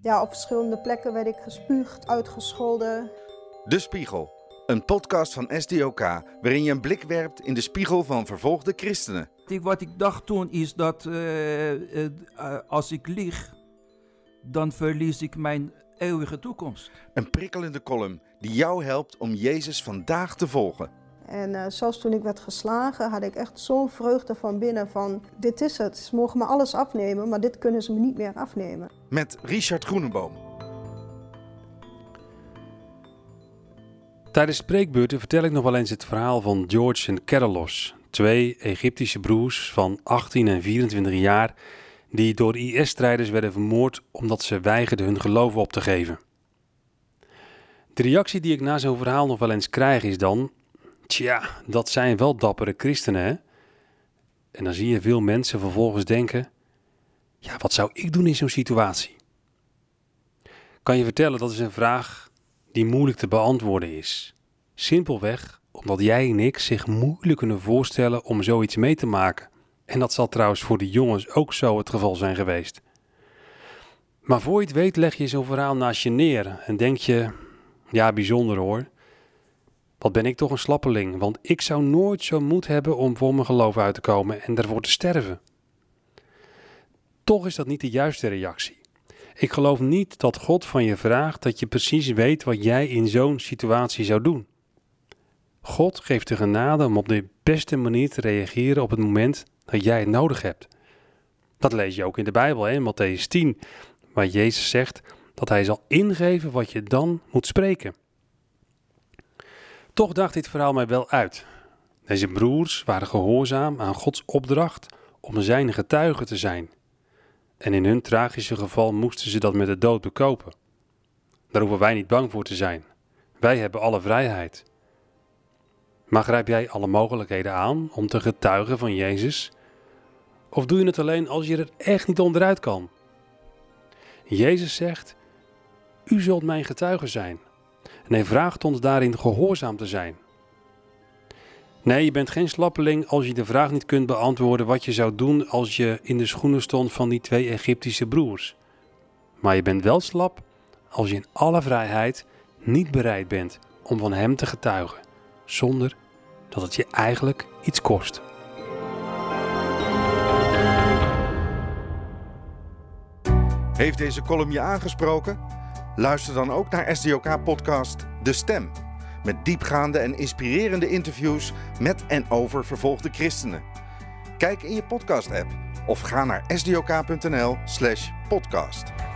Ja, op verschillende plekken werd ik gespuugd, uitgescholden. De Spiegel, een podcast van SDOK waarin je een blik werpt in de spiegel van vervolgde christenen. Wat ik dacht toen is dat als ik lieg, dan verlies ik mijn eeuwige toekomst. Een prikkelende column die jou helpt om Jezus vandaag te volgen. En zelfs toen ik werd geslagen, had ik echt zo'n vreugde van binnen van... Dit is het, ze mogen me alles afnemen, maar dit kunnen ze me niet meer afnemen. Met Richard Groeneboom. Tijdens spreekbeurten vertel ik nog wel eens het verhaal van George en Kerelos. 2 Egyptische broers van 18 en 24 jaar... die door IS-strijders werden vermoord omdat ze weigerden hun geloof op te geven. De reactie die ik na zo'n verhaal nog wel eens krijg is dan... Tja, dat zijn wel dappere christenen, hè? En dan zie je veel mensen vervolgens denken... Ja, wat zou ik doen in zo'n situatie? Kan je vertellen, dat is een vraag die moeilijk te beantwoorden is. Simpelweg omdat jij en ik zich moeilijk kunnen voorstellen om zoiets mee te maken. En dat zal trouwens voor de jongens ook zo het geval zijn geweest. Maar voor je het weet leg je zo'n verhaal naast je neer en denk je... Ja, bijzonder hoor. Wat ben ik toch een slappeling, want ik zou nooit zo moed hebben om voor mijn geloof uit te komen en daarvoor te sterven. Toch is dat niet de juiste reactie. Ik geloof niet dat God van je vraagt dat je precies weet wat jij in zo'n situatie zou doen. God geeft de genade om op de beste manier te reageren op het moment dat jij het nodig hebt. Dat lees je ook in de Bijbel, hè, in Mattheüs 10, waar Jezus zegt dat hij zal ingeven wat je dan moet spreken. Toch dacht dit verhaal mij wel uit. Deze broers waren gehoorzaam aan Gods opdracht om zijn getuige te zijn. En in hun tragische geval moesten ze dat met de dood bekopen. Daar hoeven wij niet bang voor te zijn. Wij hebben alle vrijheid. Maar grijp jij alle mogelijkheden aan om te getuigen van Jezus? Of doe je het alleen als je er echt niet onderuit kan? Jezus zegt, u zult mijn getuige zijn. En hij vraagt ons daarin gehoorzaam te zijn. Nee, je bent geen slappeling als je de vraag niet kunt beantwoorden wat je zou doen als je in de schoenen stond van die 2 Egyptische broers. Maar je bent wel slap als je in alle vrijheid niet bereid bent om van hem te getuigen, zonder dat het je eigenlijk iets kost. Heeft deze column je aangesproken? Luister dan ook naar SDOK-podcast De Stem. Met diepgaande en inspirerende interviews met en over vervolgde christenen. Kijk in je podcast-app of ga naar sdok.nl/podcast.